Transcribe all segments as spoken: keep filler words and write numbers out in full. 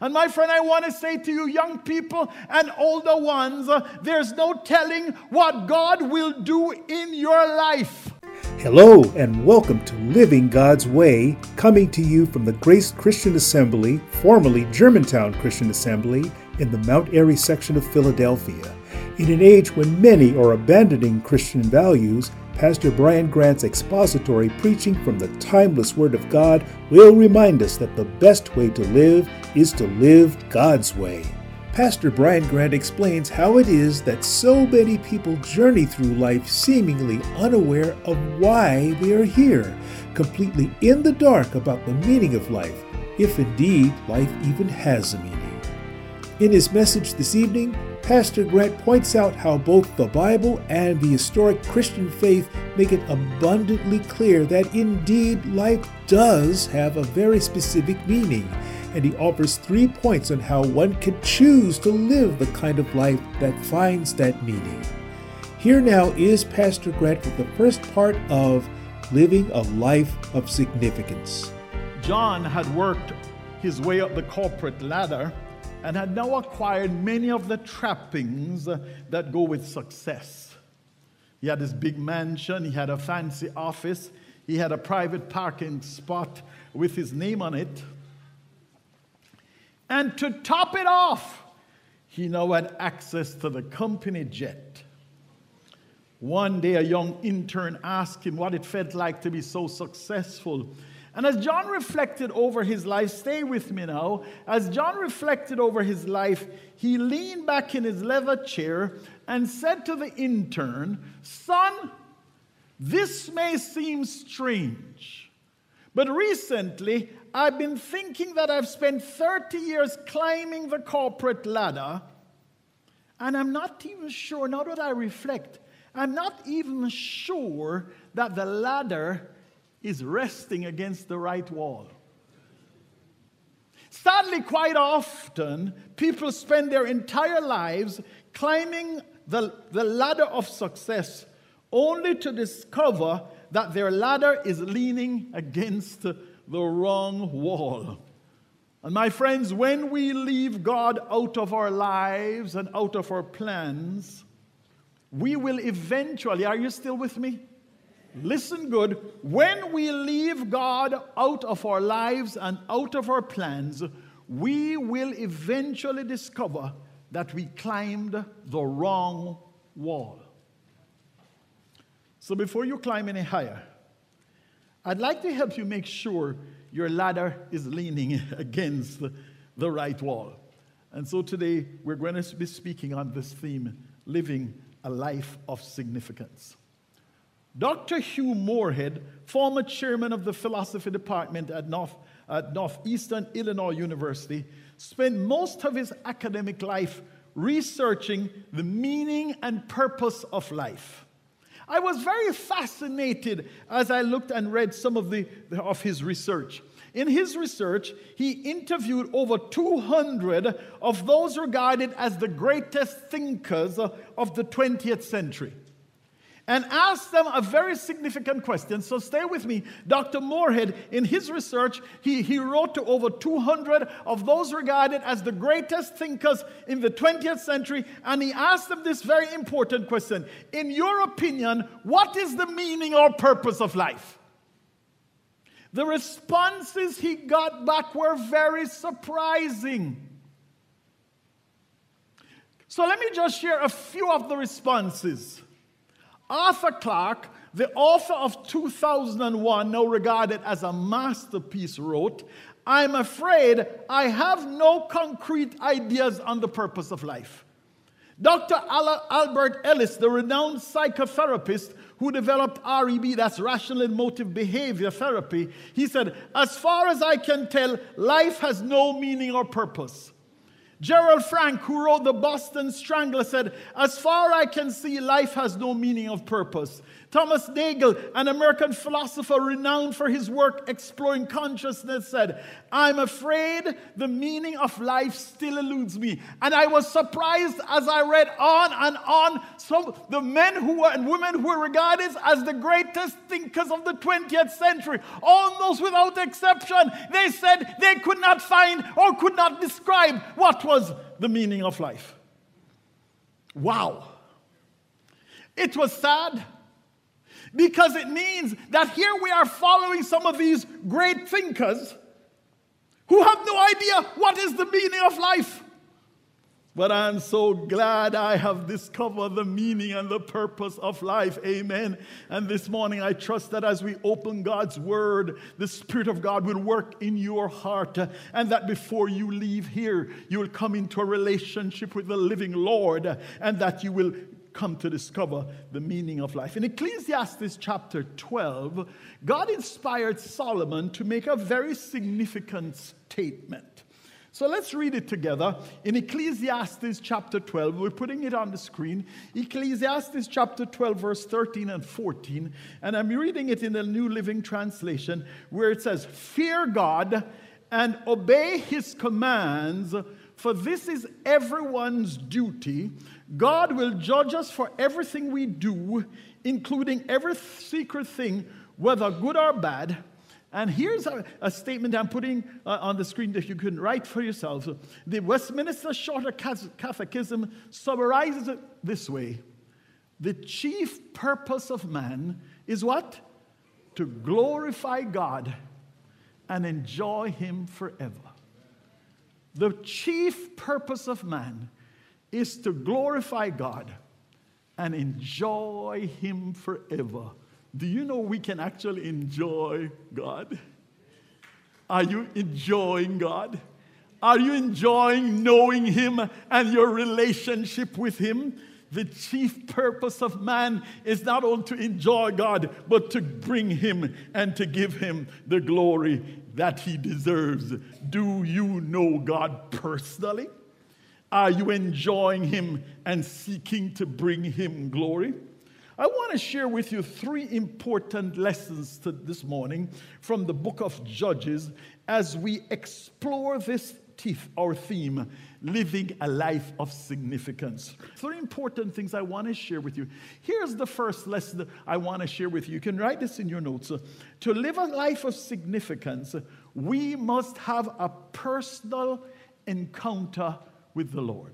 And my friend, I want to say to you, young people and older ones, uh, there's no telling what God will do in your life. Hello and welcome to Living God's Way, coming to you from the Grace Christian Assembly, formerly Germantown Christian Assembly, in the Mount Airy section of Philadelphia. In an age when many are abandoning Christian values, Pastor Brian Grant's expository preaching from the timeless Word of God will remind us that the best way to live is to live God's way. Pastor Brian Grant explains how it is that so many people journey through life seemingly unaware of why they are here, completely in the dark about the meaning of life, if indeed life even has a meaning. In his message this evening, Pastor Grant points out how both the Bible and the historic Christian faith make it abundantly clear that indeed life does have a very specific meaning, and he offers three points on how one can choose to live the kind of life that finds that meaning. Here now is Pastor Grant with the first part of Living a Life of Significance. John had worked his way up the corporate ladder and had now acquired many of the trappings that go with success. He had his big mansion, he had a fancy office, he had a private parking spot with his name on it. And to top it off, he now had access to the company jet. One day, a young intern asked him what it felt like to be so successful. And as John reflected over his life, stay with me now, as John reflected over his life, he leaned back in his leather chair and said to the intern, "Son, this may seem strange, but recently I've been thinking that I've spent thirty years climbing the corporate ladder, and I'm not even sure, now that I reflect, I'm not even sure that the ladder is resting against the right wall." Sadly, quite often, people spend their entire lives climbing the, the ladder of success only to discover that their ladder is leaning against the wrong wall. And my friends, when we leave God out of our lives and out of our plans, we will eventually, are you still with me? Listen good. When we leave God out of our lives and out of our plans, we will eventually discover that we climbed the wrong wall. So before you climb any higher, I'd like to help you make sure your ladder is leaning against the, the right wall. And so today we're going to be speaking on this theme, living a life of significance. Doctor Hugh Moorhead, former chairman of the philosophy department at, North, at Northeastern Illinois University, spent most of his academic life researching the meaning and purpose of life. I was very fascinated as I looked and read some of, the, of his research. In his research, he interviewed over two hundred of those regarded as the greatest thinkers of the twentieth century. And asked them a very significant question. So stay with me. Doctor Moorhead, in his research, he, he wrote to over two hundred of those regarded as the greatest thinkers in the twentieth century, and he asked them this very important question. In your opinion, what is the meaning or purpose of life? The responses he got back were very surprising. So let me just share a few of the responses. Arthur Clarke, the author of two thousand one, now regarded as a masterpiece, wrote, "I'm afraid I have no concrete ideas on the purpose of life." Doctor Albert Ellis, the renowned psychotherapist who developed R E B, that's Rational Emotive Behavior Therapy, he said, "As far as I can tell, life has no meaning or purpose." Gerald Frank, who wrote The Boston Strangler, said, "As far as I can see, life has no meaning of purpose." Thomas Nagel, an American philosopher renowned for his work exploring consciousness, said, "I'm afraid the meaning of life still eludes me." And I was surprised as I read on and on. Some the men who were and women who were regarded as the greatest thinkers of the twentieth century, almost without exception, they said they could not find or could not describe what was the meaning of life. Wow. It was sad, because it means that here we are following some of these great thinkers who have no idea what is the meaning of life. But I'm so glad I have discovered the meaning and the purpose of life. Amen. And this morning I trust that as we open God's word, the Spirit of God will work in your heart, and that before you leave here, you will come into a relationship with the living Lord, and that you will come to discover the meaning of life. In Ecclesiastes chapter twelve, God inspired Solomon to make a very significant statement. So let's read it together. In Ecclesiastes chapter twelve, we're putting it on the screen. Ecclesiastes chapter twelve, verse thirteen and fourteen. And I'm reading it in the New Living Translation, where it says, "Fear God and obey his commands, for this is everyone's duty. God will judge us for everything we do, including every secret thing, whether good or bad." And here's a, a statement I'm putting uh, on the screen that you can write for yourselves. The Westminster Shorter Catechism summarizes it this way: the chief purpose of man is what? To glorify God and enjoy him forever. The chief purpose of man is to glorify God and enjoy him forever. Do you know we can actually enjoy God? Are you enjoying God? Are you enjoying knowing him and your relationship with him? The chief purpose of man is not only to enjoy God, but to bring him and to give him the glory that he deserves. Do you know God personally? Are you enjoying him and seeking to bring him glory? I want to share with you three important lessons to this morning from the book of Judges as we explore this our theme, living a life of significance. Three important things I want to share with you. Here's the first lesson that I want to share with you. You can write this in your notes. To live a life of significance, we must have a personal encounter with the Lord.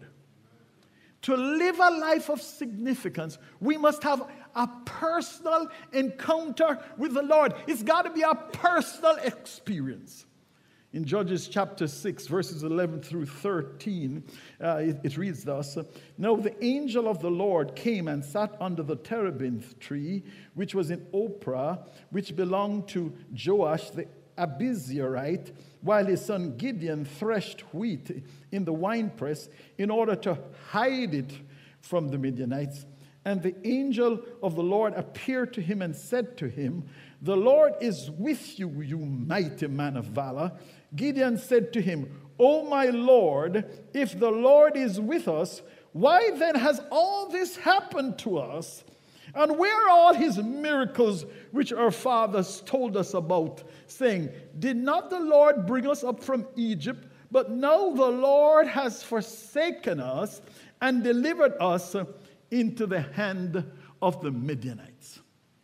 To live a life of significance, we must have a personal encounter with the Lord. It's got to be a personal experience. In Judges chapter six, verses eleven through thirteen, uh, it, it reads thus, "Now the angel of the Lord came and sat under the terebinth tree, which was in Ophrah, which belonged to Joash the Abiezrite, while his son Gideon threshed wheat in the winepress in order to hide it from the Midianites. And the angel of the Lord appeared to him and said to him, 'The Lord is with you, you mighty man of valor.' Gideon said to him, 'O my Lord, if the Lord is with us, why then has all this happened to us? And where are all his miracles which our fathers told us about, saying, Did not the Lord bring us up from Egypt? But now the Lord has forsaken us and delivered us into the hand of the Midianites.'"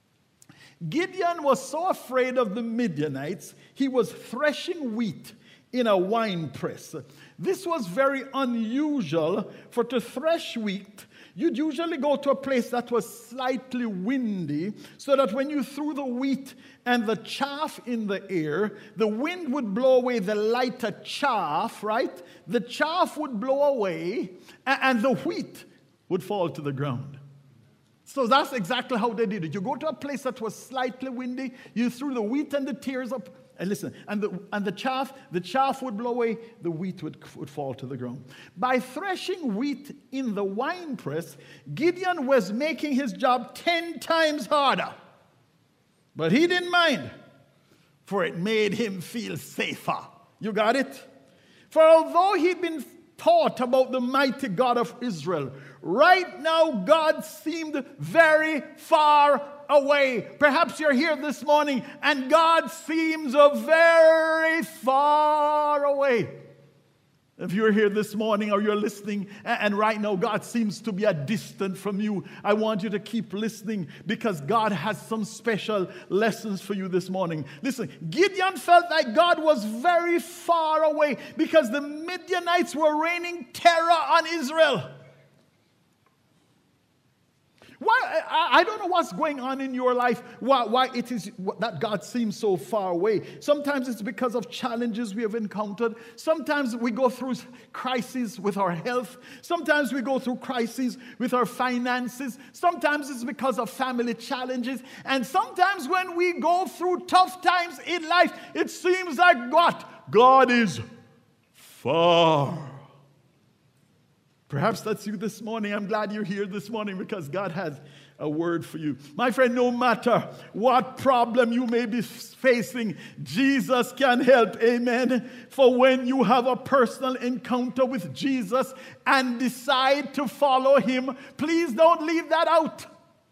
Gideon was so afraid of the Midianites, he was threshing wheat in a wine press. This was very unusual, for to thresh wheat, you'd usually go to a place that was slightly windy, so that when you threw the wheat and the chaff in the air, the wind would blow away the lighter chaff, right? The chaff would blow away, and the wheat would fall to the ground. So that's exactly how they did it. You go to a place that was slightly windy, you threw the wheat and the tares up, and listen, and the, and the chaff, the chaff would blow away, the wheat would, would fall to the ground. By threshing wheat in the winepress, Gideon was making his job ten times harder. But he didn't mind, for it made him feel safer. You got it? For although he'd been taught about the mighty God of Israel, right now God seemed very far away. Perhaps you're here this morning and God seems a very far away. If you're here this morning or you're listening and right now God seems to be a distant from you, I want you to keep listening because God has some special lessons for you this morning. Listen, Gideon felt like God was very far away because the Midianites were raining terror on Israel. Why, I, I don't know what's going on in your life, why, why it is that God seems so far away. Sometimes it's because of challenges we have encountered. Sometimes we go through crises with our health. Sometimes we go through crises with our finances. Sometimes it's because of family challenges. And sometimes when we go through tough times in life, it seems like what? God is far. Perhaps that's you this morning. I'm glad you're here this morning because God has a word for you. My friend, no matter what problem you may be facing, Jesus can help. Amen. For when you have a personal encounter with Jesus and decide to follow him, please don't leave that out.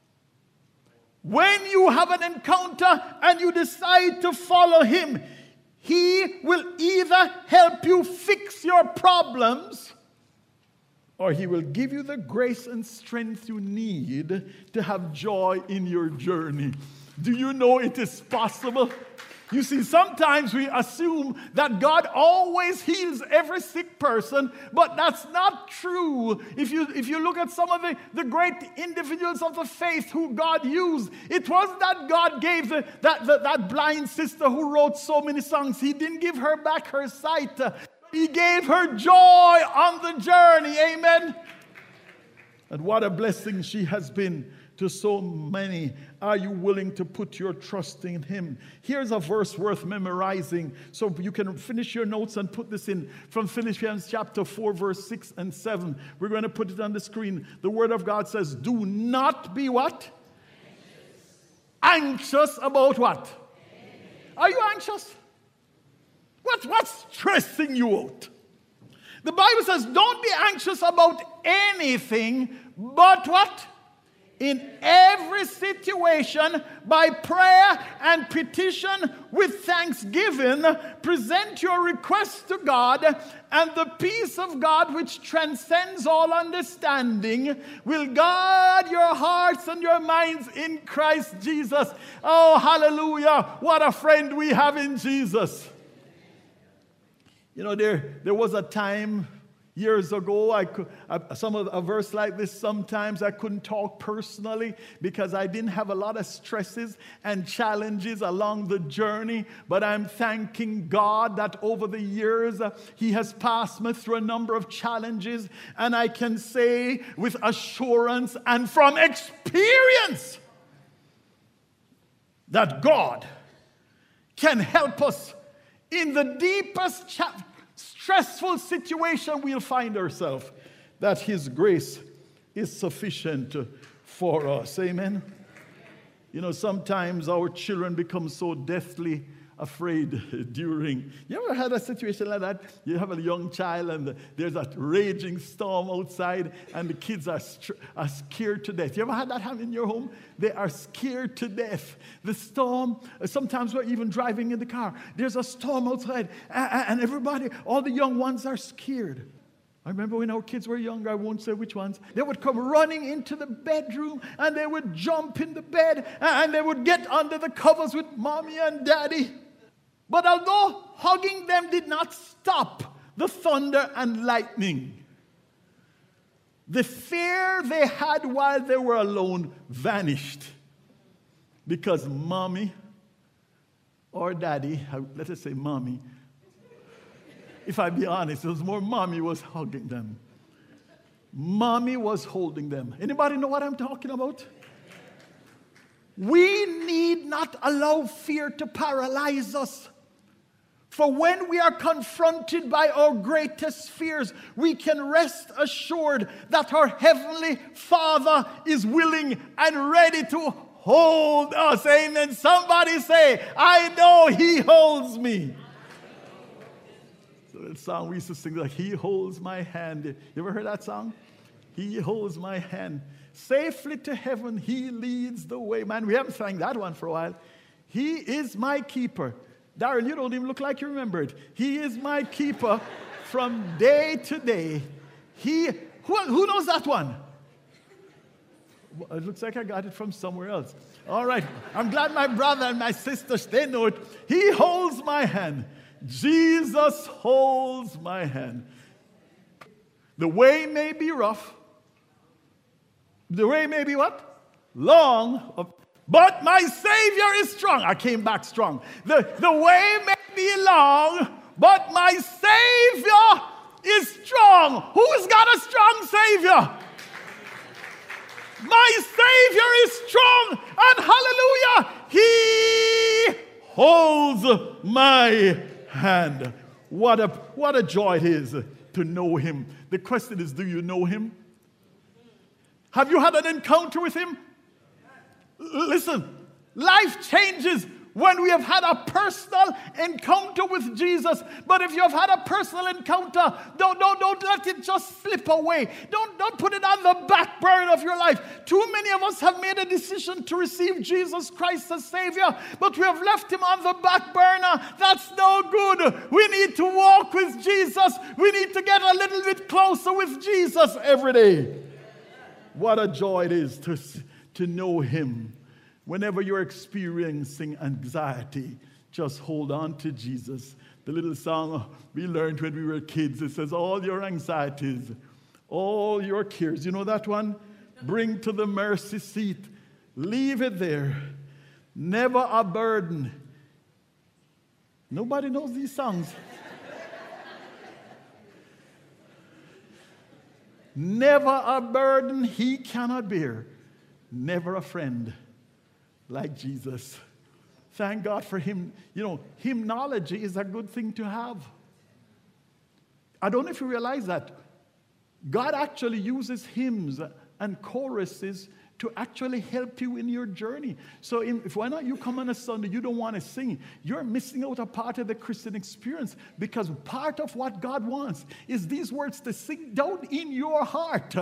When you have an encounter and you decide to follow him, he will either help you fix your problems, or he will give you the grace and strength you need to have joy in your journey. Do you know it is possible? You see, sometimes we assume that God always heals every sick person, but that's not true. If you, if you look at some of the, the great individuals of the faith who God used, it wasn't that God gave the, that, the, that blind sister who wrote so many songs. He didn't give her back her sight. He gave her joy on the journey. Amen. And what a blessing she has been to so many. Are you willing to put your trust in him? Here's a verse worth memorizing so you can finish your notes and put this in from Philippians chapter four, verse six and seven. We're going to put it on the screen. The word of God says, do not be what? Anxious, anxious about what? Are you anxious? What, what's stressing you out? The Bible says, don't be anxious about anything, but what? In every situation, by prayer and petition with thanksgiving, present your requests to God, and the peace of God, which transcends all understanding, will guard your hearts and your minds in Christ Jesus. Oh, hallelujah. What a friend we have in Jesus. You know, there, there was a time years ago, I could, I, some of a verse like this, sometimes I couldn't talk personally because I didn't have a lot of stresses and challenges along the journey. But I'm thanking God that over the years, uh, he has passed me through a number of challenges. And I can say with assurance and from experience that God can help us in the deepest, cha- stressful situation we'll find ourselves, that his grace is sufficient for us. Amen? You know, sometimes our children become so deathly afraid during... You ever had a situation like that? You have a young child and there's a raging storm outside and the kids are, str- are scared to death. You ever had that happen in your home? They are scared to death. The storm, sometimes we're even driving in the car. There's a storm outside and everybody, all the young ones are scared. I remember when our kids were younger, I won't say which ones, they would come running into the bedroom and they would jump in the bed and they would get under the covers with mommy and daddy. But although hugging them did not stop the thunder and lightning, the fear they had while they were alone vanished because mommy or daddy, let us say mommy, if I be honest, it was more mommy was hugging them. Mommy was holding them. Anybody know what I'm talking about? We need not allow fear to paralyze us. For when we are confronted by our greatest fears, we can rest assured that our Heavenly Father is willing and ready to hold us. Amen. Somebody say, I know he holds me. So that song we used to sing, like, he holds my hand. You ever heard that song? He holds my hand. Safely to heaven, he leads the way. Man, we haven't sang that one for a while. He is my keeper. Darren, you don't even look like you remember it. He is my keeper from day to day. He, who, who knows that one? It looks like I got it from somewhere else. All right. I'm glad my brother and my sisters, they know it. He holds my hand. Jesus holds my hand. The way may be rough. The way may be what? Long. But my Savior is strong. I came back strong. The, the way may be long, but my Savior is strong. Who's got a strong Savior? My Savior is strong, and hallelujah, he holds my hand. What a, what a joy it is to know him. The question is, do you know him? Have you had an encounter with him? L- listen, life changes when we have had a personal encounter with Jesus. But if you have had a personal encounter, don't, don't, don't let it just slip away. Don't, don't put it on the back burner of your life. Too many of us have made a decision to receive Jesus Christ as Savior, but we have left him on the back burner. That's no good. We need to walk with Jesus. We need to get a little bit closer with Jesus every day. What a joy it is to, to know him. Whenever you're experiencing anxiety, just hold on to Jesus. The little song we learned when we were kids, it says, all your anxieties, all your cares. You know that one? Bring to the mercy seat. Leave it there. Never a burden. Nobody knows these songs. Never a burden he cannot bear. Never a friend like Jesus. Thank God for him. You know, hymnology is a good thing to have. I don't know if you realize that. God actually uses hymns and choruses to actually help you in your journey. So in, if why not you come on a Sunday, you don't want to sing, you're missing out a part of the Christian experience, because part of what God wants is these words to sink down in your heart.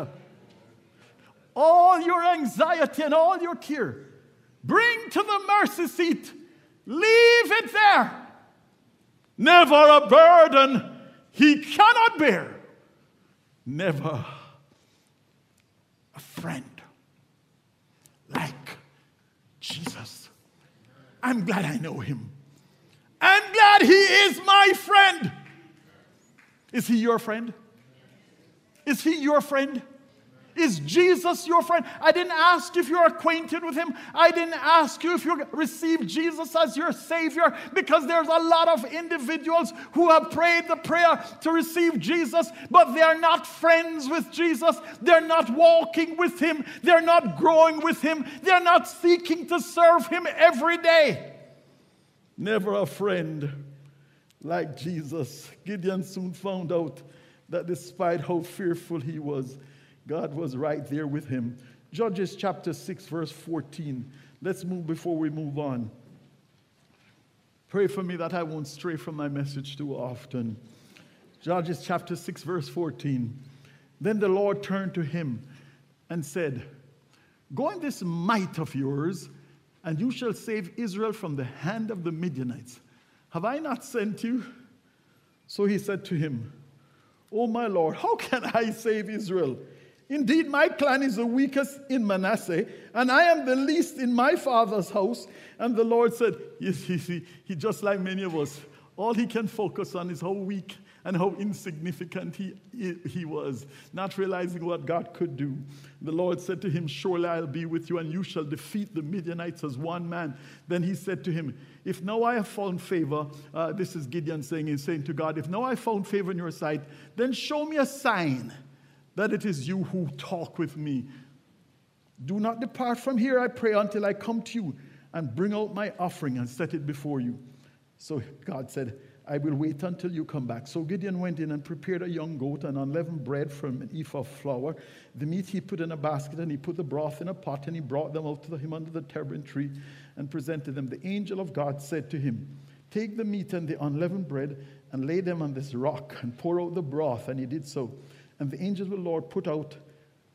All your anxiety and all your care, bring to the mercy seat. Leave it there. Never a burden he cannot bear. Never a friend like Jesus. I'm glad I know him. I'm glad he is my friend. Is he your friend? Is he your friend? Is Jesus your friend? I didn't ask if you're acquainted with him. I didn't ask you if you received Jesus as your Savior, because there's a lot of individuals who have prayed the prayer to receive Jesus, but they're not friends with Jesus. They're not walking with him. They're not growing with him. They're not seeking to serve him every day. Never a friend like Jesus. Gideon soon found out that despite how fearful he was, God was right there with him. Judges chapter six, verse fourteen. Let's move before we move on. Pray for me that I won't stray from my message too often. Judges chapter six, verse fourteen. Then the Lord turned to him and said, go in this might of yours, and you shall save Israel from the hand of the Midianites. Have I not sent you? So he said to him, O my Lord, how can I save Israel? Indeed, my clan is the weakest in Manasseh, and I am the least in my father's house. And the Lord said, you see, he just like many of us, all he can focus on is how weak and how insignificant he, he was, not realizing what God could do. The Lord said to him, surely I'll be with you, and you shall defeat the Midianites as one man. Then he said to him, if now I have found favor, uh, this is Gideon saying, he's saying to God, if now I found favor in your sight, then show me a sign that it is you who talk with me. Do not depart from here, I pray, until I come to you and bring out my offering and set it before you. So God said, I will wait until you come back. So Gideon went in and prepared a young goat and unleavened bread from an ephah of flour. The meat he put in a basket, and he put the broth in a pot, and he brought them out to him under the terebinth tree and presented them. The angel of God said to him, take the meat and the unleavened bread and lay them on this rock and pour out the broth. And he did so. And the angel of the Lord put out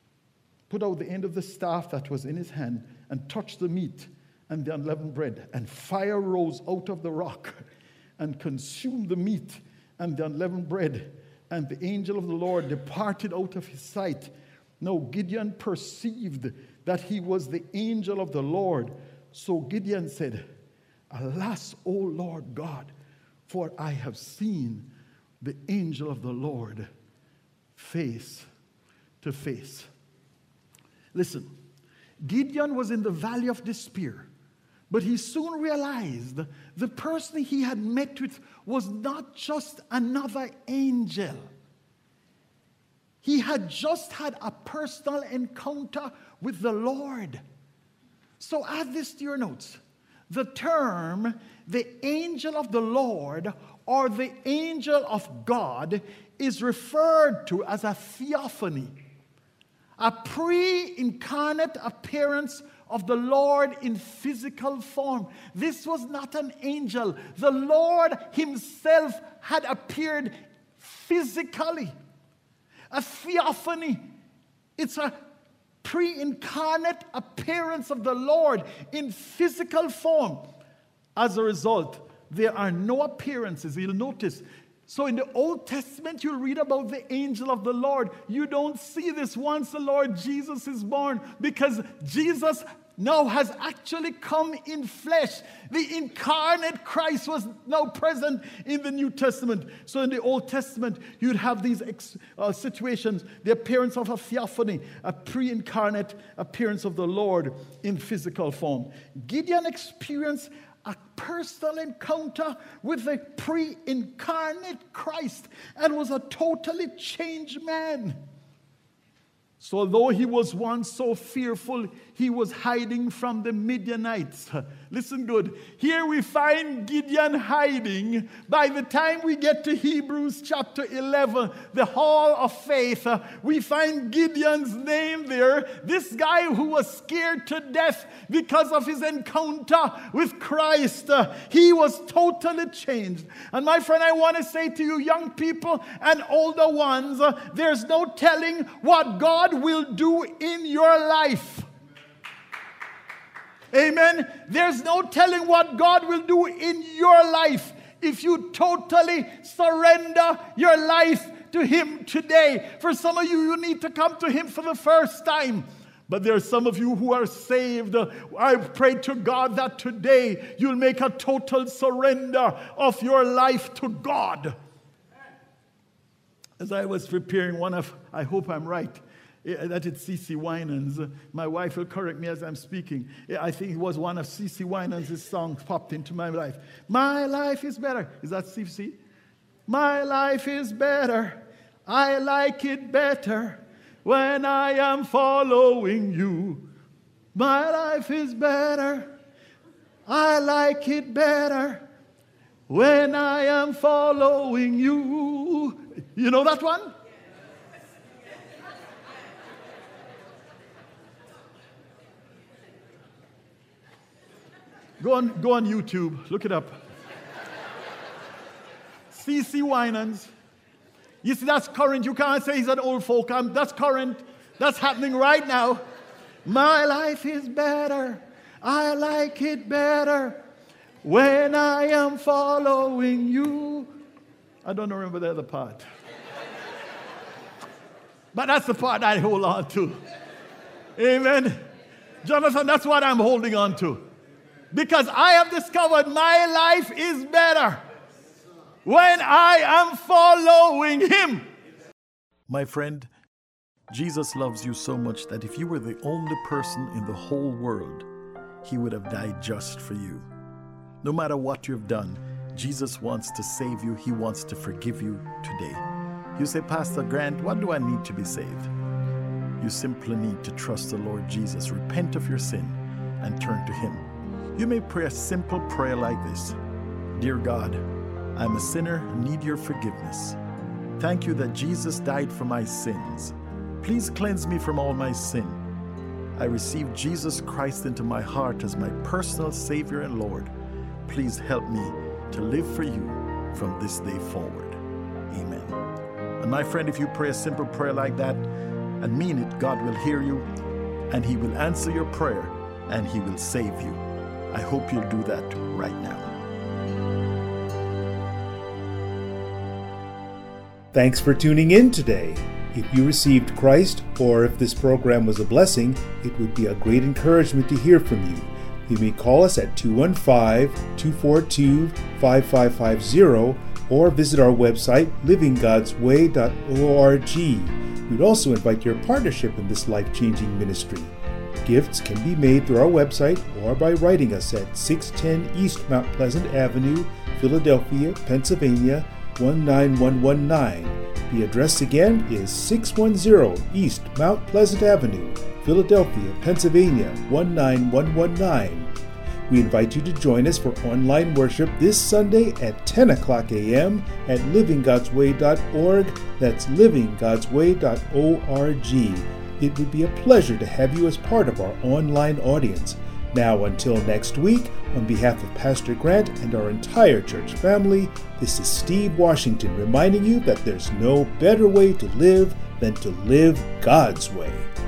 put out the end of the staff that was in his hand and touched the meat and the unleavened bread. And fire rose out of the rock and consumed the meat and the unleavened bread. And the angel of the Lord departed out of his sight. Now Gideon perceived that he was the angel of the Lord. So Gideon said, Alas, O Lord God, for I have seen the angel of the Lord face to face. Listen, Gideon was in the valley of despair, but he soon realized the person he had met with was not just another angel. He had just had a personal encounter with the Lord. So add this to your notes. The term, the angel of the Lord, or the angel of God, is referred to as a theophany, a pre-incarnate appearance of the Lord in physical form. This was not an angel. The Lord himself had appeared physically. A theophany. It's a pre-incarnate appearance of the Lord in physical form. As a result, there are no appearances. You'll notice. So in the Old Testament, you'll read about the angel of the Lord. You don't see this once the Lord Jesus is born, because Jesus now has actually come in flesh. The incarnate Christ was now present in the New Testament. So in the Old Testament, you'd have these ex- uh, situations, the appearance of a theophany, a pre-incarnate appearance of the Lord in physical form. Gideon experienced a personal encounter with the pre-incarnate Christ and was a totally changed man. So although he was once so fearful, he was hiding from the Midianites. Listen good. Here we find Gideon hiding. By the time we get to Hebrews chapter eleven, the hall of faith, we find Gideon's name there. This guy who was scared to death because of his encounter with Christ, he was totally changed. And my friend, I want to say to you, young people and older ones, there's no telling what God will do in your life. Amen. There's no telling what God will do in your life if you totally surrender your life to him today. For some of you, you need to come to him for the first time. But there are some of you who are saved. I pray to God that today you'll make a total surrender of your life to God. As I was preparing one of, I hope I'm right, that it's C C Winans. My wife will correct me as I'm speaking. I think it was one of C C Winans' songs popped into my life. My life is better. Is that C C? My life is better. I like it better when I am following you. My life is better. I like it better when I am following you. You know that one? Go on, go on YouTube. Look it up. C C Winans. You see, that's current. You can't say he's an old folk. I'm, that's current. That's happening right now. My life is better. I like it better when I am following you. I don't remember the other part. But that's the part I hold on to. Amen. Jonathan, that's what I'm holding on to. Because I have discovered my life is better when I am following him. My friend, Jesus loves you so much that if you were the only person in the whole world, he would have died just for you. No matter what you've done, Jesus wants to save you. He wants to forgive you today. You say, Pastor Grant, what do I need to be saved? You simply need to trust the Lord Jesus, repent of your sin, and turn to him. You may pray a simple prayer like this. Dear God, I'm a sinner and need your forgiveness. Thank you that Jesus died for my sins. Please cleanse me from all my sin. I receive Jesus Christ into my heart as my personal Savior and Lord. Please help me to live for you from this day forward. Amen. And my friend, if you pray a simple prayer like that and mean it, God will hear you, and He will answer your prayer, and He will save you. I hope you'll do that right now. Thanks for tuning in today. If you received Christ, or if this program was a blessing, it would be a great encouragement to hear from you. You may call us at two one five, two four two, five five five zero or visit our website, living gods way dot org. We'd also invite your partnership in this life-changing ministry. Gifts can be made through our website or by writing us at six ten East Mount Pleasant Avenue, Philadelphia, Pennsylvania, one nine one one nine. The address again is six ten East Mount Pleasant Avenue, Philadelphia, Pennsylvania, one nine one one nine. We invite you to join us for online worship this Sunday at ten o'clock a.m. at living gods way dot org. That's living gods way dot org. It would be a pleasure to have you as part of our online audience. Now, until next week, on behalf of Pastor Grant and our entire church family, this is Steve Washington reminding you that there's no better way to live than to live God's way.